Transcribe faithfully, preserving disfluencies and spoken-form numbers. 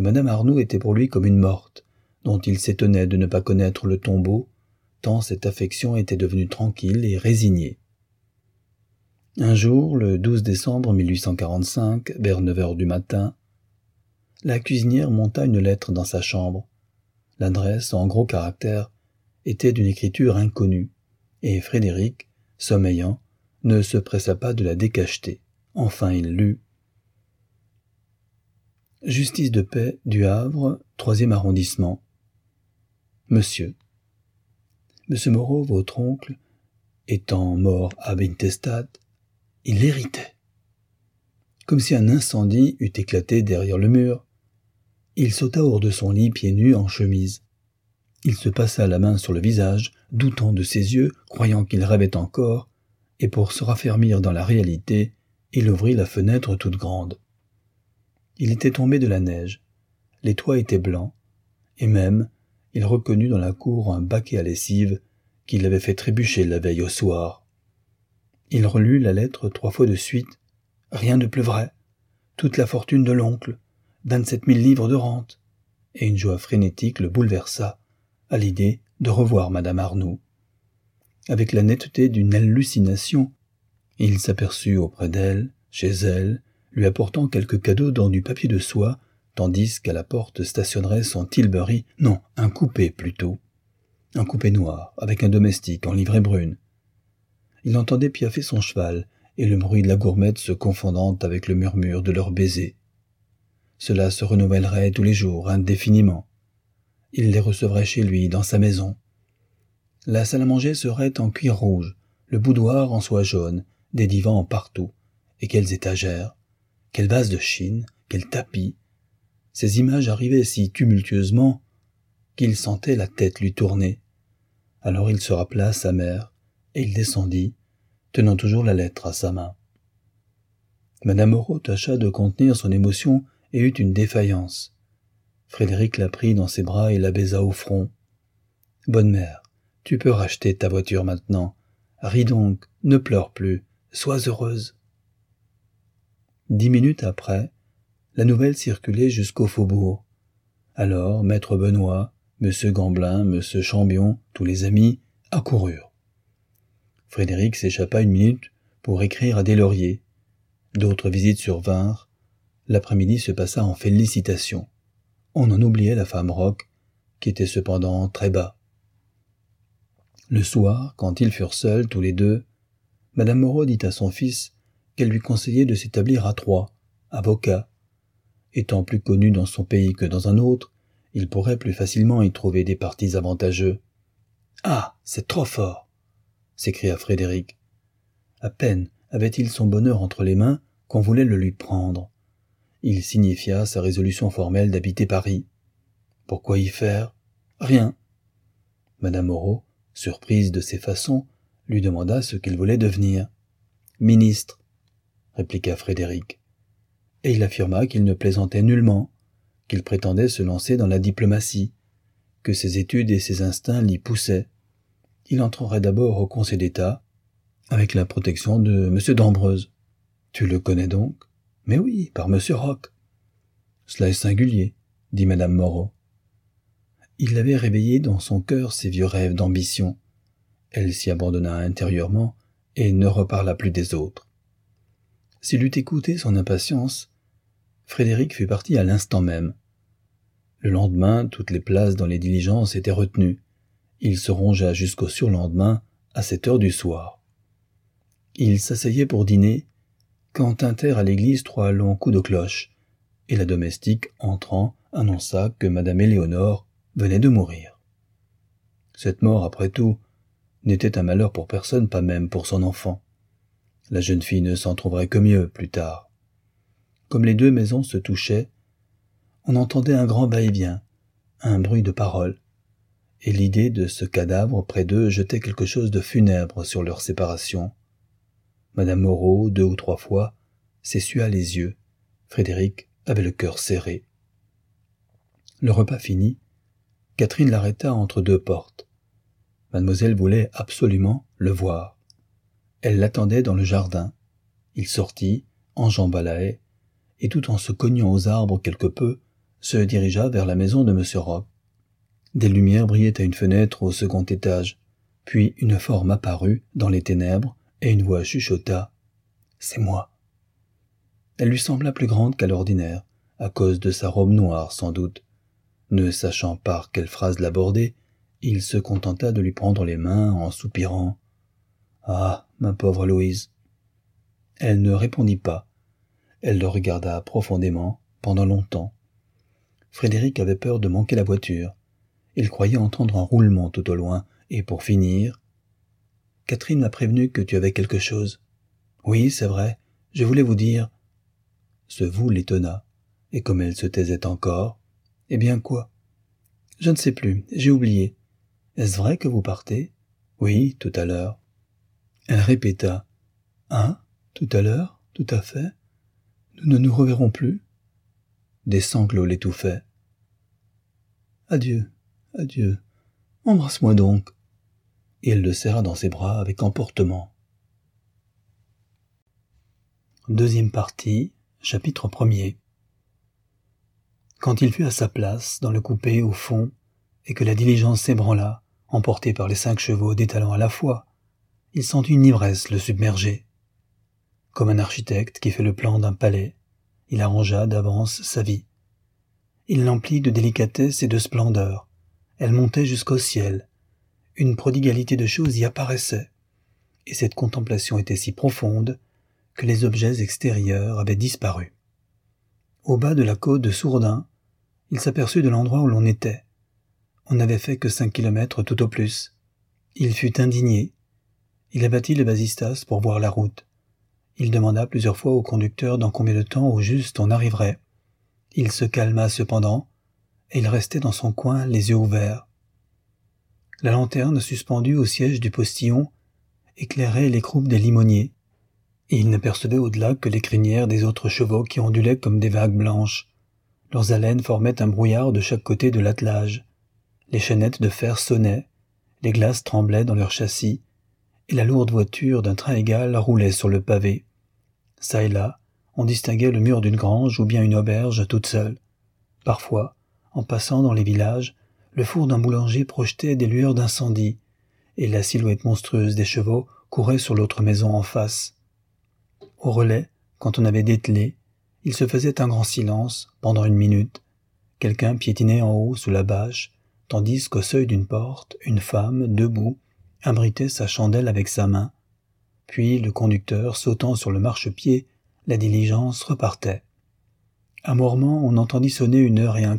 que madame Arnould était pour lui comme une morte, dont il s'étonnait de ne pas connaître le tombeau, tant cette affection était devenue tranquille et résignée. Un jour, le douze décembre mille huit cent quarante-cinq, vers neuf heures du matin, la cuisinière monta une lettre dans sa chambre. L'adresse, en gros caractères, était d'une écriture inconnue, et Frédéric, sommeillant, ne se pressa pas de la décacheter. Enfin il lut « Justice de paix du Havre, troisième arrondissement. Monsieur, Monsieur Moreau, votre oncle, étant mort ab intestate, il l'héritait. Comme si un incendie eût éclaté derrière le mur, il sauta hors de son lit pieds nus en chemise. Il se passa la main sur le visage, doutant de ses yeux, croyant qu'il rêvait encore, et pour se raffermir dans la réalité, il ouvrit la fenêtre toute grande. Il était tombé de la neige, les toits étaient blancs, et même, il reconnut dans la cour un baquet à lessive qu'il avait fait trébucher la veille au soir. Il relut la lettre trois fois de suite. Rien ne pleuvrait. Toute la fortune de l'oncle, vingt-sept mille livres de rente, et une joie frénétique le bouleversa à l'idée de revoir madame Arnould. Avec la netteté d'une hallucination, il s'aperçut auprès d'elle, chez elle, lui apportant quelques cadeaux dans du papier de soie, tandis qu'à la porte stationnerait son tilbury, non, un coupé plutôt, un coupé noir, avec un domestique en livrée brune. Il entendait piaffer son cheval, et le bruit de la gourmette se confondant avec le murmure de leurs baisers. Cela se renouvellerait tous les jours, indéfiniment. Il les recevrait chez lui, dans sa maison. La salle à manger serait en cuir rouge, le boudoir en soie jaune, des divans partout. Et quelles étagères, quels vases de Chine, quels tapis. Ces images arrivaient si tumultueusement qu'il sentait la tête lui tourner. Alors il se rappela sa mère, et il descendit, tenant toujours la lettre à sa main. Madame Moreau tâcha de contenir son émotion et eut une défaillance. Frédéric la prit dans ses bras et la baisa au front. « Bonne mère, tu peux racheter ta voiture maintenant. Ris donc, ne pleure plus, sois heureuse. » Dix minutes après, la nouvelle circulait jusqu'au faubourg. Alors maître Benoît, monsieur Gamblin, monsieur Chambion, tous les amis, accoururent. Frédéric s'échappa une minute pour écrire à Deslauriers. D'autres visites survinrent. L'après-midi se passa en félicitations. On en oubliait la femme Roch, qui était cependant très bas. Le soir, quand ils furent seuls, tous les deux, madame Moreau dit à son fils qu'elle lui conseillait de s'établir à Troyes, avocat. Étant plus connu dans son pays que dans un autre, il pourrait plus facilement y trouver des partis avantageux. « Ah, c'est trop fort !» s'écria Frédéric. À peine avait-il son bonheur entre les mains qu'on voulait le lui prendre. Il signifia sa résolution formelle d'habiter Paris. Pourquoi y faire? Rien. Madame Moreau, surprise de ses façons, lui demanda ce qu'il voulait devenir. Ministre, répliqua Frédéric. Et il affirma qu'il ne plaisantait nullement, qu'il prétendait se lancer dans la diplomatie, que ses études et ses instincts l'y poussaient. Il entrerait d'abord au Conseil d'État, avec la protection de M. d'Ambreuse. Tu le connais donc? Mais oui, par M. Roch. Cela est singulier, dit madame Moreau. Il avait réveillé dans son cœur ses vieux rêves d'ambition. Elle s'y abandonna intérieurement et ne reparla plus des autres. S'il eût écouté son impatience, Frédéric fut parti à l'instant même. Le lendemain, toutes les places dans les diligences étaient retenues. Il se rongea jusqu'au surlendemain, à sept heures du soir. Il s'asseyait pour dîner, quand tintèrent à l'église trois longs coups de cloche, et la domestique, entrant, annonça que madame Éléonore venait de mourir. Cette mort, après tout, n'était un malheur pour personne, pas même pour son enfant. La jeune fille ne s'en trouverait que mieux plus tard. Comme les deux maisons se touchaient, on entendait un grand va-et-vient, un bruit de paroles, et l'idée de ce cadavre près d'eux jetait quelque chose de funèbre sur leur séparation. Madame Moreau, deux ou trois fois, s'essuia les yeux. Frédéric avait le cœur serré. Le repas fini, Catherine l'arrêta entre deux portes. Mademoiselle voulait absolument le voir. Elle l'attendait dans le jardin. Il sortit, enjamba la haie, et tout en se cognant aux arbres quelque peu, se dirigea vers la maison de Monsieur Roch. Des lumières brillaient à une fenêtre au second étage, puis une forme apparut dans les ténèbres et une voix chuchota « C'est moi ». Elle lui sembla plus grande qu'à l'ordinaire, à cause de sa robe noire sans doute. Ne sachant par quelle phrase l'aborder, il se contenta de lui prendre les mains en soupirant « Ah, ma pauvre Louise !» Elle ne répondit pas. Elle le regarda profondément, pendant longtemps. Frédéric avait peur de manquer la voiture. Il croyait entendre un roulement tout au loin, et pour finir... « Catherine m'a prévenu que tu avais quelque chose. »« Oui, c'est vrai, je voulais vous dire... » Ce « vous » l'étonna, et comme elle se taisait encore... « Eh bien quoi ?»« Je ne sais plus, j'ai oublié. Est-ce vrai que vous partez ?»« Oui, tout à l'heure. » Elle répéta. « Hein ? Tout à l'heure ? Tout à fait ? Nous ne nous reverrons plus ?» Des sanglots l'étouffaient. « Adieu, adieu, embrasse-moi donc. » Et elle le serra dans ses bras avec emportement. Deuxième partie, chapitre premier. Quand il fut à sa place, dans le coupé au fond, et que la diligence s'ébranla, emportée par les cinq chevaux d'étalons à la fois, il sentit une ivresse le submerger. Comme un architecte qui fait le plan d'un palais, il arrangea d'avance sa vie. Il l'emplit de délicatesse et de splendeur. Elle montait jusqu'au ciel. Une prodigalité de choses y apparaissait, et cette contemplation était si profonde que les objets extérieurs avaient disparu. Au bas de la côte de Sourdin, il s'aperçut de l'endroit où l'on était. On n'avait fait que cinq kilomètres tout au plus. Il fut indigné. Il abattit le vasistas pour voir la route. Il demanda plusieurs fois au conducteur dans combien de temps au juste on arriverait. Il se calma cependant, et il restait dans son coin les yeux ouverts. La lanterne suspendue au siège du postillon éclairait les croupes des limoniers, et il n'apercevait au-delà que les crinières des autres chevaux qui ondulaient comme des vagues blanches. Leurs haleines formaient un brouillard de chaque côté de l'attelage. Les chaînettes de fer sonnaient, les glaces tremblaient dans leurs châssis, et la lourde voiture d'un train égal roulait sur le pavé. Ça et là, on distinguait le mur d'une grange ou bien une auberge toute seule. Parfois, en passant dans les villages, le four d'un boulanger projetait des lueurs d'incendie, et la silhouette monstrueuse des chevaux courait sur l'autre maison en face. Au relais, quand on avait dételé, il se faisait un grand silence, pendant une minute. Quelqu'un piétinait en haut sous la bâche, tandis qu'au seuil d'une porte, une femme, debout, abritait sa chandelle avec sa main. Puis le conducteur, sautant sur le marchepied, la diligence repartait. À Mormant, on entendit sonner une heure et un